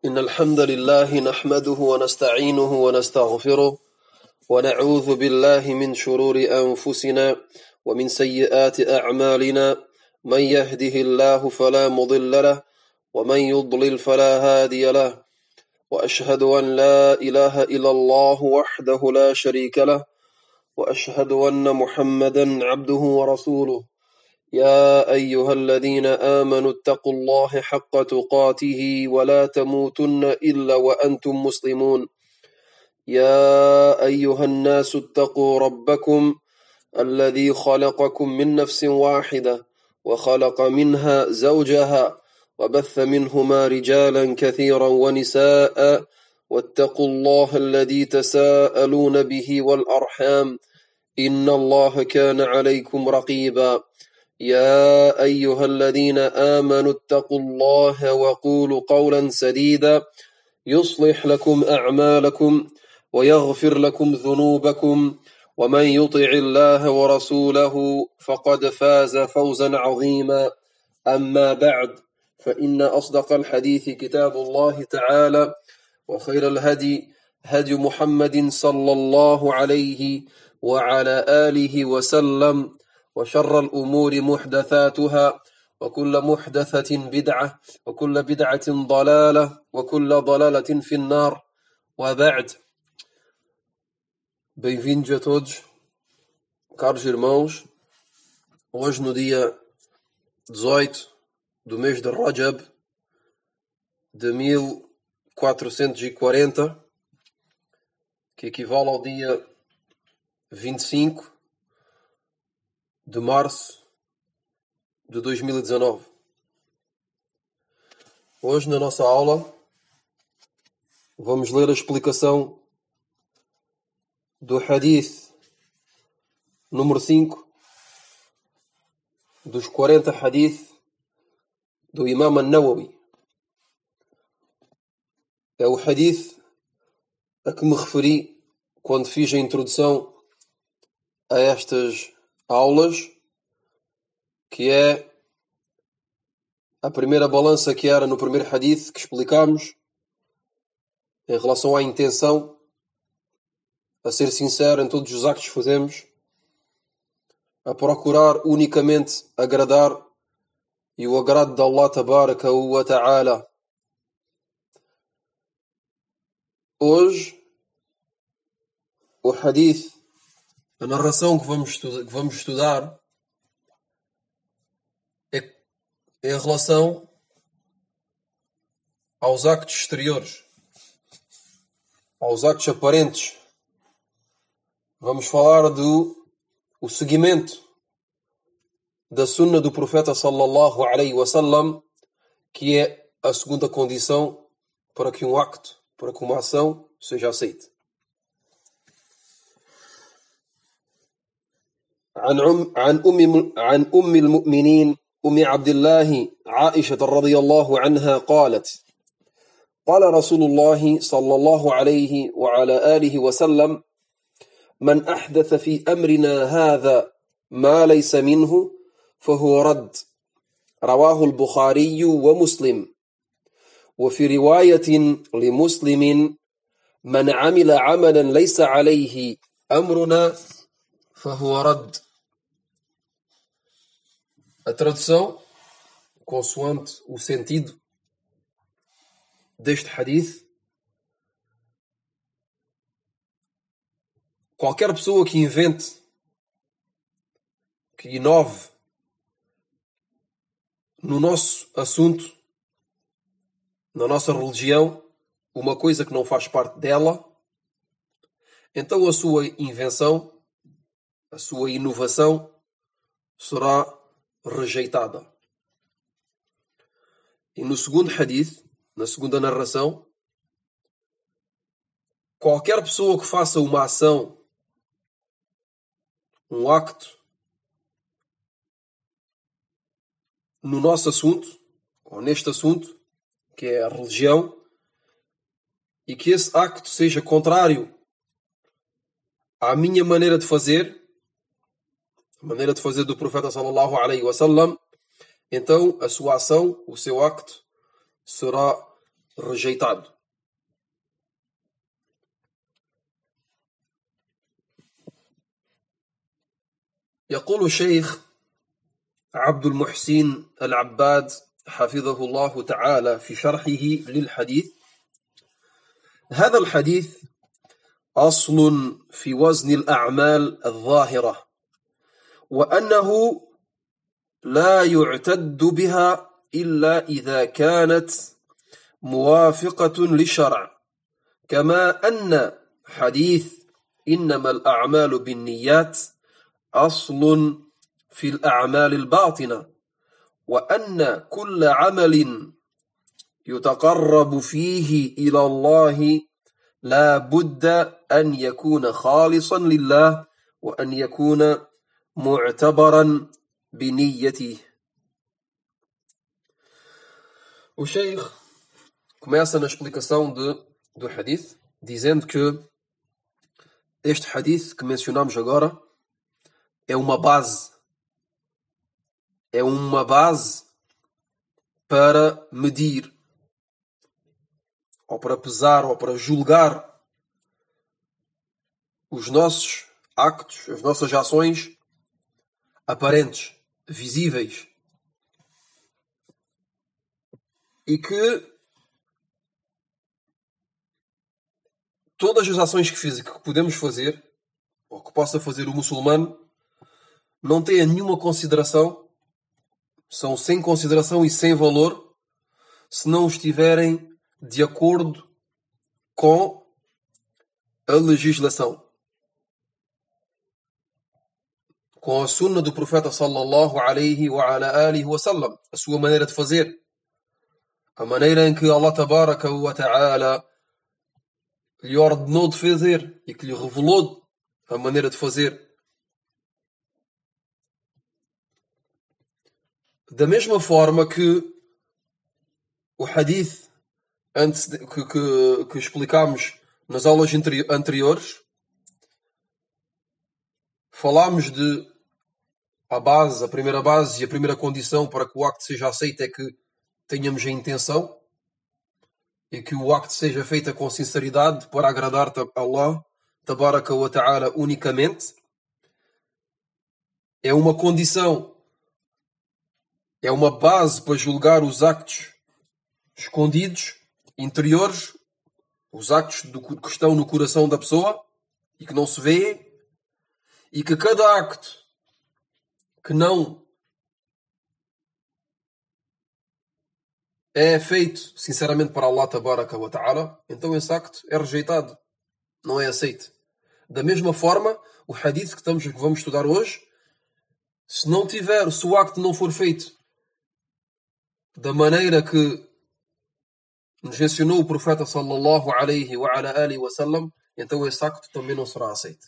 إن الحمد لله نحمده ونستعينه ونستغفره ونعوذ بالله من شرور أنفسنا ومن سيئات أعمالنا من يهده الله فلا مضل له ومن يضلل فلا هادي له وأشهد أن لا إله إلا الله وحده لا شريك له وأشهد أن محمدا عبده ورسوله يا أيها الذين آمنوا اتقوا الله حق تقاته ولا تموتن إلا وأنتم مسلمون يا أيها الناس اتقوا ربكم الذي خلقكم من نفس واحدة وخلق منها زوجها وبث منهما رجالا كثيرا ونساء واتقوا الله الذي تساءلون به والأرحام إن الله كان عليكم رقيبا يا أيها الذين آمنوا اتقوا الله وقولوا قولا سديدا يصلح لكم أعمالكم ويغفر لكم ذنوبكم ومن يطع الله ورسوله فقد فاز فوزا عظيما أما بعد فإن أصدق الحديث كتاب الله تعالى وخير الهدي هدي محمد صلى الله عليه وعلى آله وسلم وشر الأمور محدثاتها وكل محدثة بدعة وكل بدعة ضلالة وكل ضلالة في النار وبعد. Bem-vindos a todos, caros irmãos. Hoje no dia 18 do mês de Rajab de 1440, que equivale ao dia 25 de março de 2019. Hoje, na nossa aula, vamos ler a explicação do hadith número 5 dos 40 hadith do Imam An-Nawawi. É o hadith a que me referi quando fiz a introdução a estas aulas, que é a primeira balança que era no primeiro hadith que explicámos em relação à intenção, a ser sincero em todos os actos que fazemos, a procurar unicamente agradar e o agrado de Allah Tabaraka wa Ta'ala. Hoje, o hadith, a narração que vamos estudar é em relação aos actos exteriores, aos actos aparentes. Vamos falar do seguimento da sunna do profeta sallallahu alaihi wasallam, que é a segunda condição para que um acto, para que uma ação seja aceita. عن أم المؤمنين أم عبد الله عائشة رضي الله عنها قالت: قال رسول الله صلى الله عليه وعلى آله وسلم: من أحدث في أمرنا هذا ما ليس منه فهو رد. رواه البخاري ومسلم. وفي رواية لمسلم: من عمل عملا ليس عليه أمرنا فهو رد. A tradução, consoante o sentido deste hadith: qualquer pessoa que invente, que inove no nosso assunto, na nossa religião, uma coisa que não faz parte dela, então a sua invenção, a sua inovação será rejeitada. E no segundo hadith, na segunda narração, qualquer pessoa que faça uma ação, um acto, no nosso assunto, ou neste assunto, que é a religião, e que esse acto seja contrário à minha maneira de fazer, a maneira de fazer do profeta sallallahu alaihi wasallam, então a sua ação, o seu acto, será rejeitado. يقول الشيخ عبد المحسن العباد حفظه الله تعالى في شرحه للحديث: هذا الحديث أصل في وزن الأعمال الظاهرة، وأنه لا يعتد بها إلا إذا كانت موافقة للشرع، كما أن حديث إنما الأعمال بالنيات أصل في الأعمال الباطنة، وأن كل عمل يتقرب فيه إلى الله لا بد أن يكون خالصا لله وأن يكون معتبرا بنيته. O Sheikh começa na explicação do hadith dizendo que este hadith que mencionamos agora é uma base para medir, ou para pesar, ou para julgar os nossos actos, as nossas ações aparentes, visíveis, e que todas as ações que podemos fazer, ou que possa fazer o muçulmano, não têm nenhuma consideração, são sem consideração e sem valor, se não estiverem de acordo com a legislação, com a sunna do profeta sallallahu alaihi wa ala alihi wa sallam, a sua maneira de fazer, a maneira em que Allah tabaraka wa ta'ala lhe ordenou de fazer e que lhe revelou a maneira de fazer. Da mesma forma que o hadith que explicámos nas aulas anteriores, falámos de a primeira base e a primeira condição para que o acto seja aceito é que tenhamos a intenção e que o acto seja feito com sinceridade para agradar a Allah tabaraka wa ta'ala unicamente. É uma condição, é uma base para julgar os actos escondidos, interiores, os actos que estão no coração da pessoa e que não se vê, e que cada acto que não é feito sinceramente para Allah tabaraka wa ta'ala, então esse acto é rejeitado, não é aceito. Da mesma forma, o hadith que vamos estudar hoje, se o acto não for feito da maneira que nos ensinou o profeta sallallahu alaihi wa ala alihi wa sallam, então esse acto também não será aceito.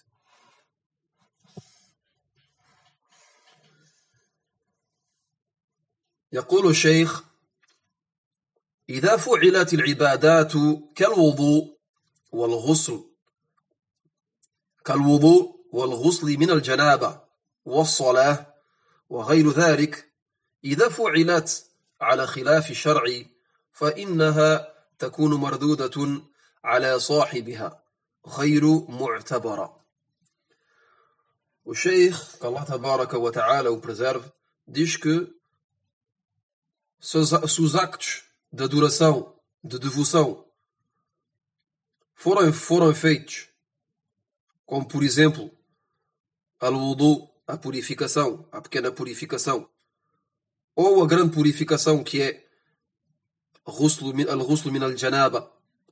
يقول الشيخ: إذا فعلت العبادات كالوضوء والغسل من الجنابة والصلاة وغير ذلك، إذا فعلت على خلاف الشرع فإنها تكون مردودة على صاحبها غير معتبرة. O Sheikh, que Allah tabaraka wa ta'ala o preserve, diz que se os actos de adoração, de devoção, foram feitos, como por exemplo, al-wudu, a purificação, a pequena purificação, ou a grande purificação que é al-ghusl min al-janaba,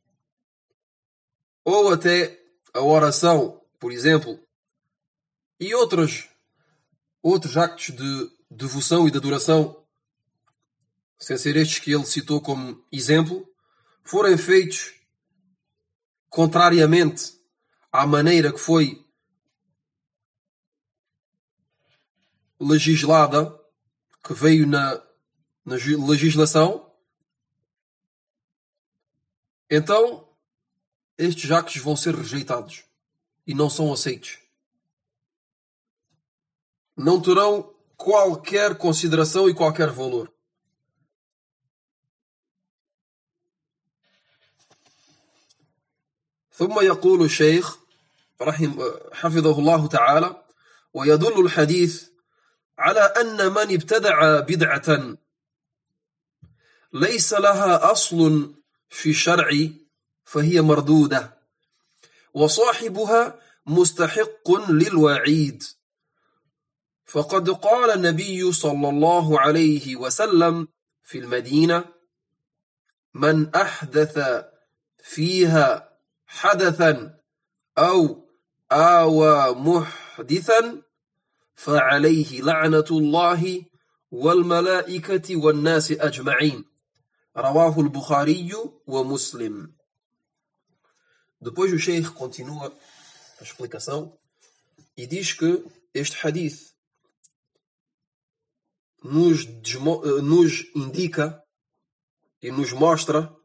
ou até a oração, por exemplo, e outros actos de devoção e de adoração, sem ser estes que ele citou como exemplo, forem feitos contrariamente à maneira que foi legislada, que veio na legislação, então estes actos vão ser rejeitados e não são aceitos. Não terão qualquer consideração e qualquer valor. ثم يقول الشيخ حفظه الله تعالى: ويدل الحديث على أن من ابتدع بدعة ليس لها أصل في الشرع فهي مردودة، وصاحبها مستحق للوعيد، فقد قال النبي صلى الله عليه وسلم في المدينة: من أحدث فيها حدثا أو آوى محدثا فعليه لعنة الله والملائكة والناس أجمعين. رواه البخاري ومسلم. Depois o Sheikh continua a explicação e diz que este hadith nos indica e nos mostra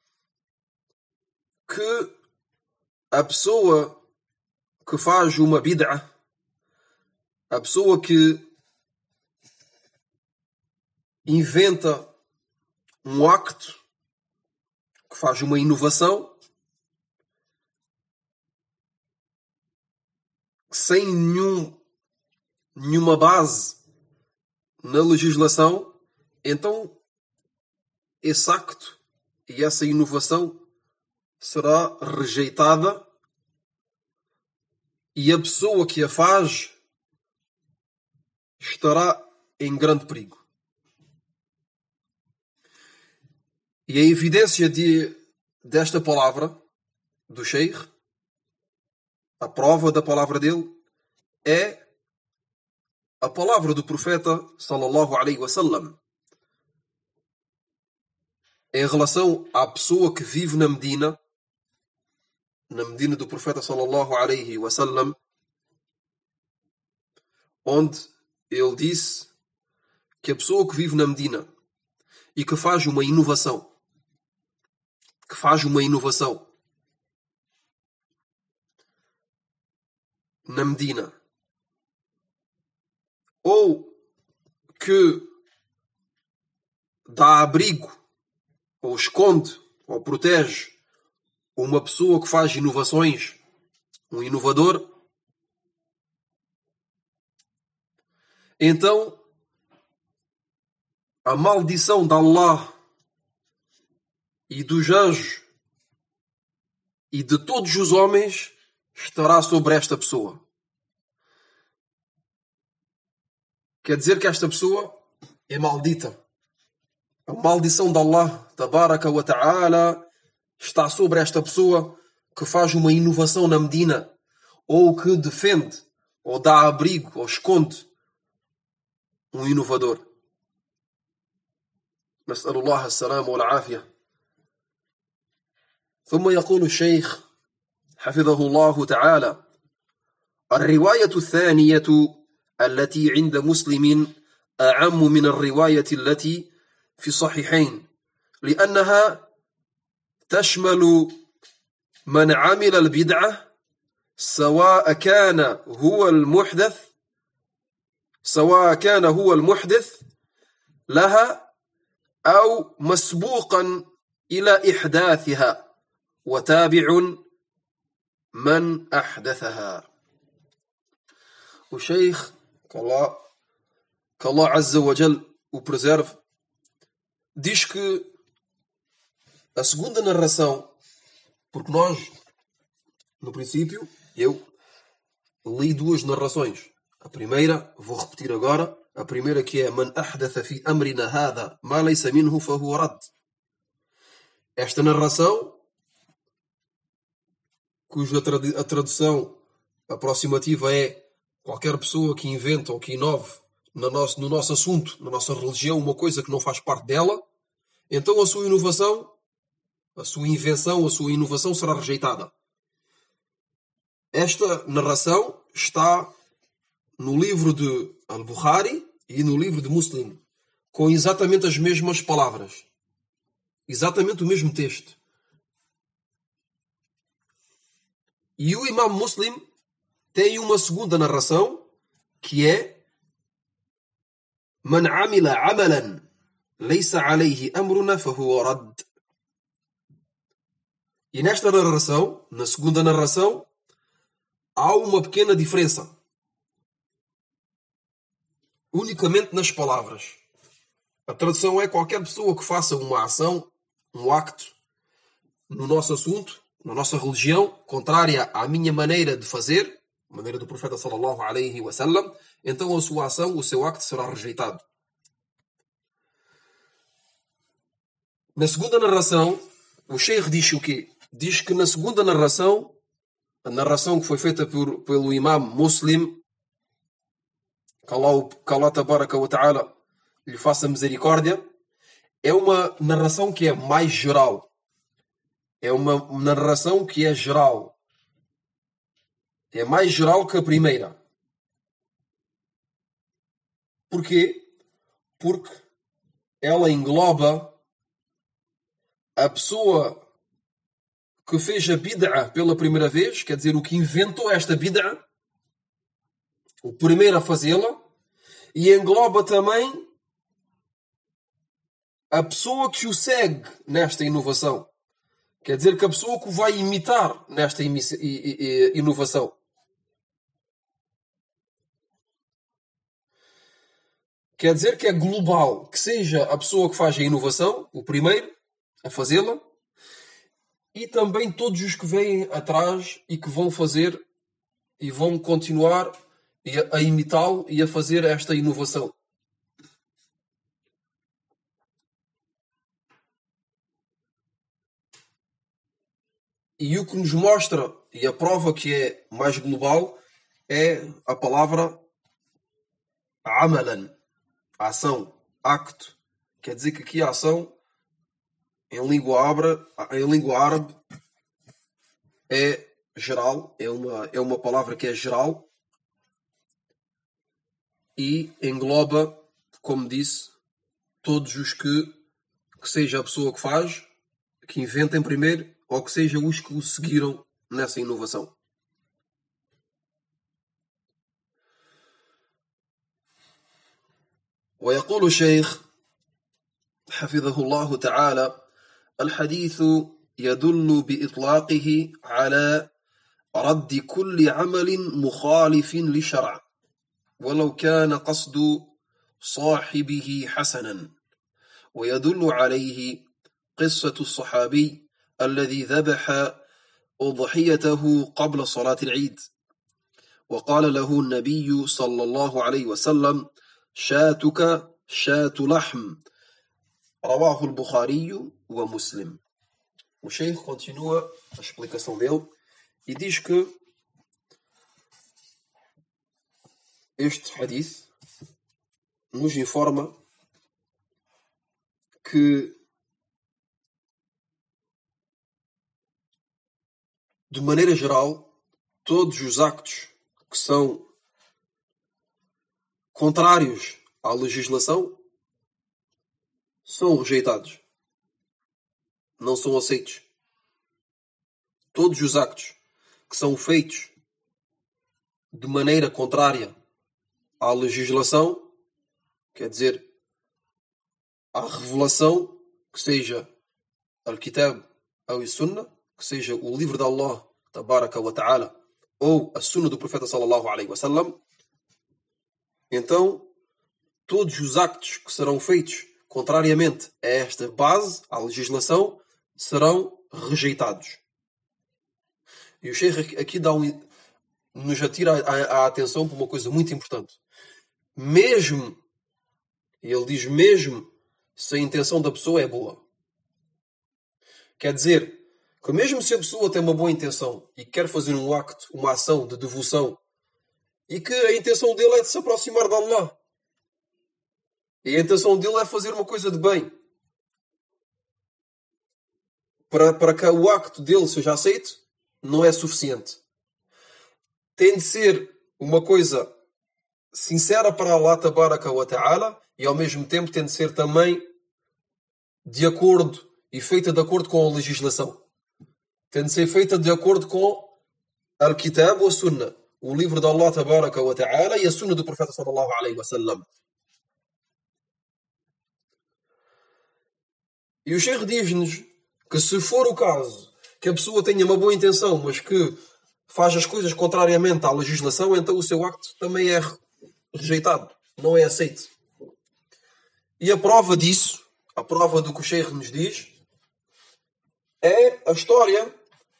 que a pessoa que faz uma bid'a, a pessoa que inventa um acto, que faz uma inovação, sem nenhuma base na legislação, então esse acto e essa inovação será rejeitada e a pessoa que a faz estará em grande perigo. E a evidência desta palavra do Sheikh, a prova da palavra dele, é a palavra do profeta sallallahu alaihi wasallam em relação à pessoa que vive na Medina do profeta sallallahu alaihi wasallam, onde ele disse que a pessoa que vive na Medina e que faz uma inovação na Medina, ou que dá abrigo, ou esconde, ou protege uma pessoa que faz inovações, um inovador, então a maldição de Allah e dos anjos e de todos os homens estará sobre esta pessoa. Quer dizer que esta pessoa é maldita. A maldição de Allah tabaraka wa ta'ala está sobre esta pessoa que faz uma inovação na Medina, ou que defende, ou dá abrigo, ou esconde um inovador. نسأل الله السلامة والعافية. ثم يقول الشيخ حفظه الله تعالى: الرواية الثانية التي عند مسلم أعم من الرواية التي في الصحيحين، لأنها تشمل من عمل البدعة سواء كان هو المحدث لها أو مسبوقا إلى إحداثها وتابع من أحدثها. O Sheikh, que Allah Azza wa Jal o preserve, diz que a segunda narração, porque nós, no princípio, eu li duas narrações. A primeira, vou repetir agora, a primeira que é: Man ahdatha fi amrina hadha ma laysa minhu fahuwa rad. Esta narração, cuja a tradução aproximativa é: qualquer pessoa que inventa ou que inove no nosso assunto, na nossa religião, uma coisa que não faz parte dela, então a sua invenção, a sua inovação será rejeitada. Esta narração está no livro de Al-Bukhari e no livro de Muslim, com exatamente as mesmas palavras, exatamente o mesmo texto. E o Imam Muslim tem uma segunda narração, que é: Man amila amalan laysa alayhi amruna fahuwa rad. E nesta narração, na segunda narração, há uma pequena diferença. Unicamente nas palavras. A tradução é: qualquer pessoa que faça uma ação, um acto, no nosso assunto, na nossa religião, contrária à minha maneira de fazer, a maneira do profeta sallallahu alaihi wasallam, então a sua ação, o seu acto será rejeitado. Na segunda narração, o Sheikh diz o quê? Diz que na segunda narração, a narração que foi feita pelo imam Muslim, que Allah tabaraka wa ta'ala lhe faça misericórdia, é uma narração que é mais geral. É uma narração que é geral. É mais geral que a primeira. Porquê? Porque ela engloba a pessoa que fez a bid'a pela primeira vez, quer dizer, o que inventou esta bid'a, o primeiro a fazê-la, e engloba também a pessoa que o segue nesta inovação. Quer dizer, que a pessoa que o vai imitar nesta inovação. Quer dizer que é global, que seja a pessoa que faz a inovação, o primeiro a fazê-la, e também todos os que vêm atrás e que vão fazer e vão continuar a imitá-lo e a fazer esta inovação. E o que nos mostra, e a prova que é mais global, é a palavra amalan, ação, acto. Quer dizer que aqui a ação, em língua árabe, é geral, é uma palavra que é geral e engloba, como disse, todos os que seja a pessoa que faz, que inventem primeiro, ou que seja os que o seguiram nessa inovação. ويقول الشيخ حفظه الله تعالى: الحديث يدل بإطلاقه على رد كل عمل مخالف للشرع ولو كان قصد صاحبه حسنا، ويدل عليه قصة الصحابي الذي ذبح أضحيته قبل صلاة العيد، وقال له النبي صلى الله عليه وسلم: شاتك شاة لحم، رواه البخاري ومسلم. O Sheikh continua a explicação dele e diz que este hadith nos informa que, de maneira geral, todos os actos que são contrários à legislação são rejeitados. Não são aceitos. Todos os actos que são feitos de maneira contrária à legislação, quer dizer, à revelação, que seja Al-Kitab ou Sunnah, que seja o livro de Allah, Tabaraka wa Ta'ala, ou a Sunnah do Profeta sallallahu alaihi wasallam, então todos os actos que serão feitos contrariamente a esta base, à legislação, serão rejeitados. E o Sheikh aqui nos atira a atenção para uma coisa muito importante. Mesmo, e ele diz mesmo, se a intenção da pessoa é boa. Quer dizer, que mesmo se a pessoa tem uma boa intenção e quer fazer um acto, uma ação de devoção, e que a intenção dele é de se aproximar de Allah, e a intenção dele é fazer uma coisa de bem, para que o acto dele seja aceito, não é suficiente. Tem de ser uma coisa sincera para Allah Tabaraka wa Ta'ala e ao mesmo tempo tem de ser também de acordo e feita de acordo com a legislação. Tem de ser feita de acordo com Al-Kitab wa Sunnah, o livro de Allah Tabaraka wa Ta'ala e a Sunnah do Profeta sallallahu alaihi wasallam. E o Sheikh diz-nos que se for o caso que a pessoa tenha uma boa intenção, mas que faz as coisas contrariamente à legislação, então o seu acto também é rejeitado, não é aceito. E a prova disso, a prova do que o Sheikh nos diz, é a história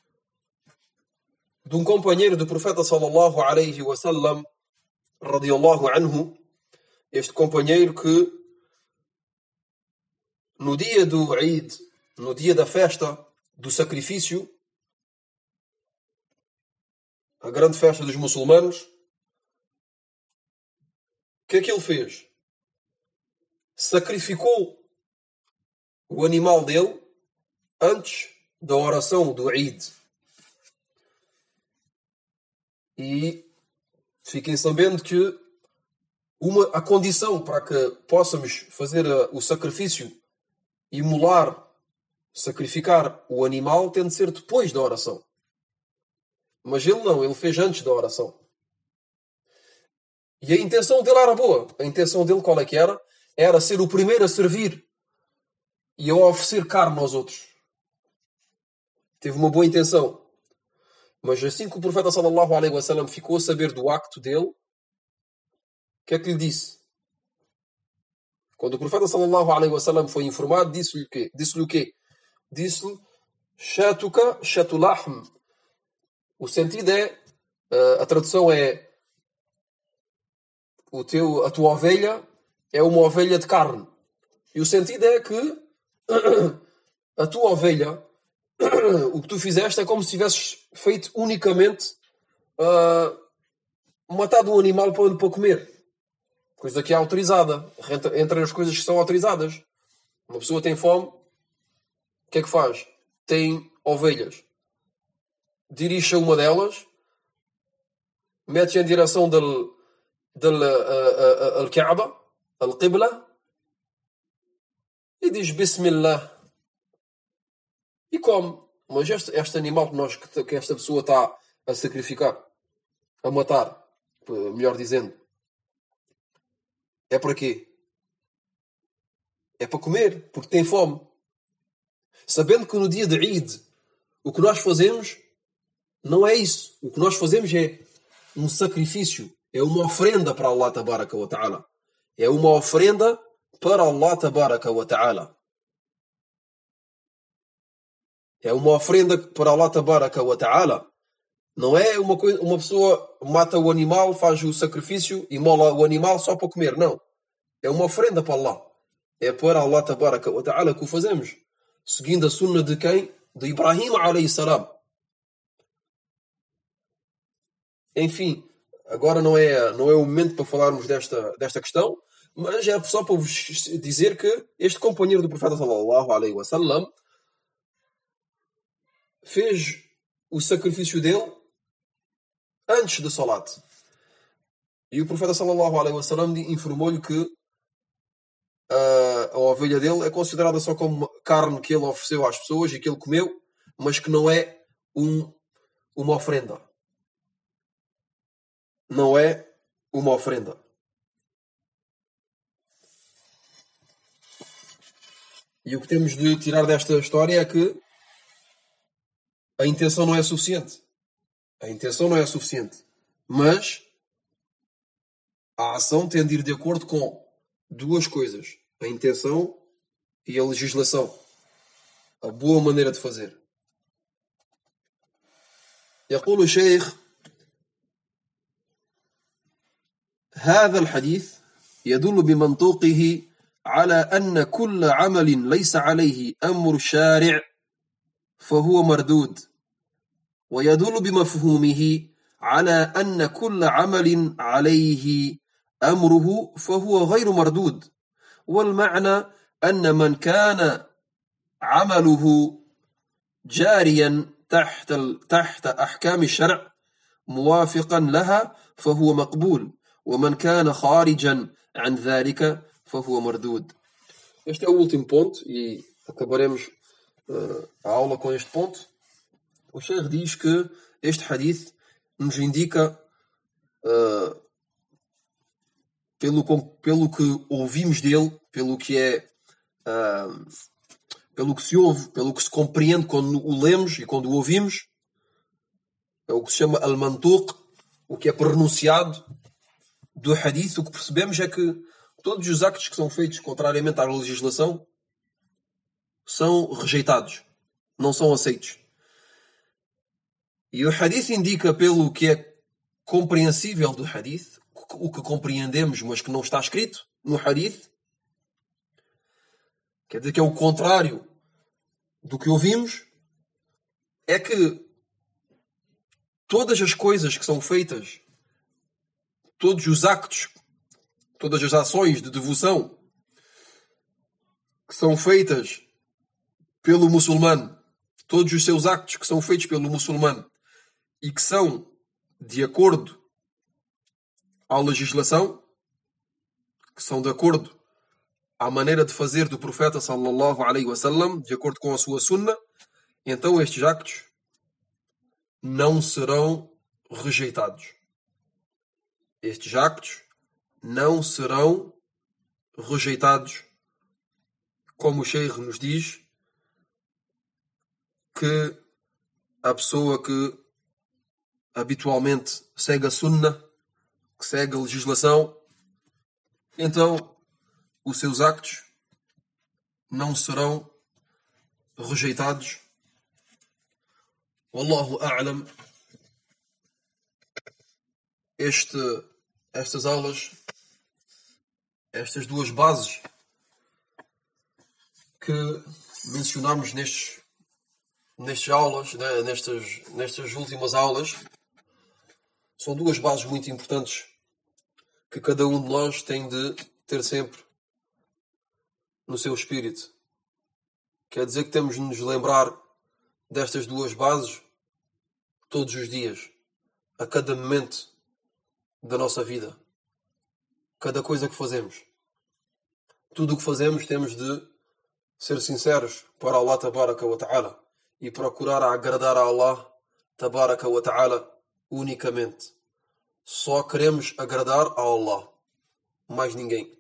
de um companheiro do profeta sallallahu alaihi wasallam, radiyallahu anhu, este companheiro que no dia do Eid, no dia da festa do sacrifício, a grande festa dos muçulmanos, o que é que ele fez? Sacrificou o animal dele antes da oração do Eid. E fiquem sabendo que a condição para que possamos fazer o sacrifício, imolar, sacrificar o animal, tem de ser depois da oração. Mas ele não, ele fez antes da oração. E a intenção dele era boa. A intenção dele qual é que era? Era ser o primeiro a servir e a oferecer carne aos outros. Teve uma boa intenção. Mas assim que o profeta sallallahu alaihi wasallam ficou a saber do acto dele, o que é que lhe disse? Quando o profeta sallallahu alaihi wasallam foi informado, disse-lhe o quê? Disse-lhe o quê? Disse-lhe shatuka shatulahm. O sentido é, a tradução é a tua ovelha é uma ovelha de carne. E o sentido é que a tua ovelha, o que tu fizeste é como se tivesses feito unicamente matado um animal para comer. Coisa que é autorizada. Entre as coisas que são autorizadas. Uma pessoa tem fome, o que é que faz? Tem ovelhas. Dirige a uma delas, mete-se em direção al-Kaaba, al-Qibla, e diz Bismillah. E come. Mas este animal que esta pessoa está a sacrificar, a matar, melhor dizendo, é para quê? É para comer, porque tem fome. Sabendo que no dia de Eid, o que nós fazemos não é isso. O que nós fazemos é um sacrifício. É uma ofrenda para Allah tabaraka wa ta'ala. É uma ofrenda para Allah tabaraka wa ta'ala. É uma ofrenda para Allah tabaraka wa ta'ala. Não é uma pessoa mata o animal, faz o sacrifício e mola o animal só para comer. Não. É uma ofrenda para Allah. É para Allah tabaraka wa ta'ala que o fazemos. Seguindo a sunna de quem? De Ibrahim alayhi salam. Enfim, agora não é o momento para falarmos desta questão, mas é só para vos dizer que este companheiro do profeta sallallahu alaihi wasallam fez o sacrifício dele antes do salat. E o profeta sallallahu alaihi wasallam informou-lhe que a ovelha dele é considerada só como carne que ele ofereceu às pessoas e que ele comeu, mas que não é uma ofrenda. Não é uma ofrenda. E o que temos de tirar desta história é que a intenção não é suficiente. A intenção não é suficiente. Mas a ação tem de ir de acordo com duas coisas. A intenção e a legislação. A boa maneira de fazer. يقول الشيخ هذا الحديث يدل بمنطوقه على أن كل عمل ليس عليه أمر الشارع فهو مردود ويدل بمفهومه على أن كل عمل عليه أمره فهو غير مردود والمعنى أن من كان عمله جاريا تحت أحكام الشرع موافقا لها فهو مقبول ومن كان خارجا عن ذلك فهو مردود. Este é o último ponto e acabaremos a aula com este ponto. O Sheikh diz que este hadith nos indica pelo que ouvimos dele, pelo pelo que se ouve, pelo que se compreende quando o lemos e quando o ouvimos, é o que se chama al-mantuq, o que é pronunciado do hadith. O que percebemos é que todos os actos que são feitos contrariamente à legislação são rejeitados, não são aceitos. E o hadith indica, pelo que é compreensível do hadith, o que compreendemos, mas que não está escrito no hadith, quer dizer que é o contrário do que ouvimos, é que todas as coisas que são feitas, todos os actos, todas as ações de devoção que são feitas pelo muçulmano, todos os seus actos que são feitos pelo muçulmano e que são de acordo à legislação, que são de acordo à maneira de fazer do profeta sallallahu alaihi wasallam, de acordo com a sua sunna, então estes actos não serão rejeitados. Estes actos não serão rejeitados, como o Sheikh nos diz, que a pessoa que habitualmente segue a sunna, que segue a legislação, então os seus actos não serão rejeitados. Wallahu a'lam. Estas aulas, estas duas bases que mencionamos nestas aulas, né, nestas últimas aulas, são duas bases muito importantes que cada um de nós tem de ter sempre no seu espírito. Quer dizer que temos de nos lembrar destas duas bases todos os dias, a cada momento da nossa vida, cada coisa que fazemos. Tudo o que fazemos temos de ser sinceros para Allah tabaraka wa ta'ala e procurar agradar a Allah tabaraka wa ta'ala unicamente. Só queremos agradar a Allah, mais ninguém.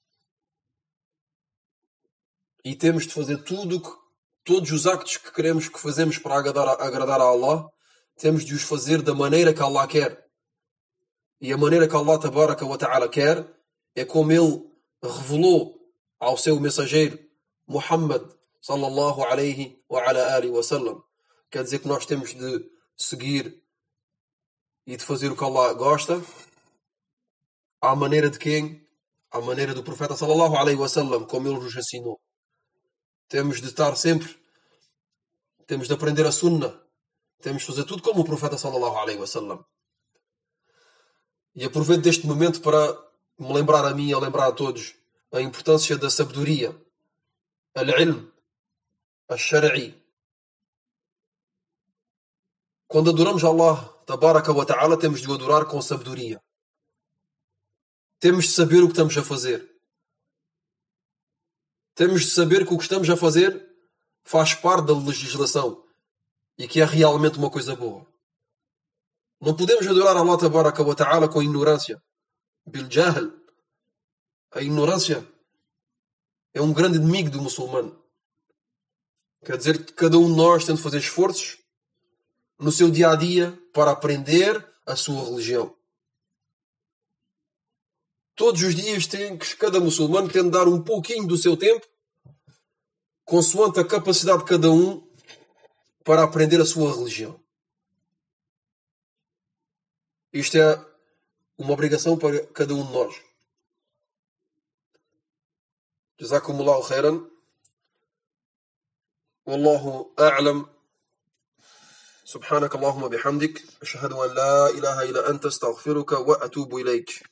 E temos de fazer todos os actos que queremos que fazemos para agradar a Allah, temos de os fazer da maneira que Allah quer. E a maneira que Allah tabaraka wa ta'ala quer é como Ele revelou ao seu mensageiro Muhammad sallallahu alaihi wa ala alihi wa sallam. Quer dizer que nós temos de seguir e de fazer o que Allah gosta, à maneira de quem? À maneira do profeta sallallahu alaihi wa sallam, como ele nos ensinou. Temos de estar sempre, temos de aprender a sunnah, temos de fazer tudo como o profeta sallallahu alaihi wa sallam. E aproveito deste momento para me lembrar a mim e a lembrar a todos a importância da sabedoria, al-ilm, al-shar'i. Quando adoramos Allah tabaraka wa ta'ala, temos de o adorar com sabedoria. Temos de saber o que estamos a fazer. Temos de saber que o que estamos a fazer faz parte da legislação e que é realmente uma coisa boa. Não podemos adorar Allah tabaraka wa ta'ala com ignorância. Bil jahl. A ignorância é um grande inimigo do muçulmano. Quer dizer que cada um de nós tem de fazer esforços no seu dia-a-dia para aprender a sua religião. Todos os dias cada muçulmano tem de dar um pouquinho do seu tempo, consoante a capacidade de cada um, para aprender a sua religião. Isto é uma obrigação para cada um de nós. Jazakumullahu khairan. Wallahu a'lam. سبحانك اللهم بحمدك أشهد أن لا إله إلا أنت استغفرك وأتوب إليك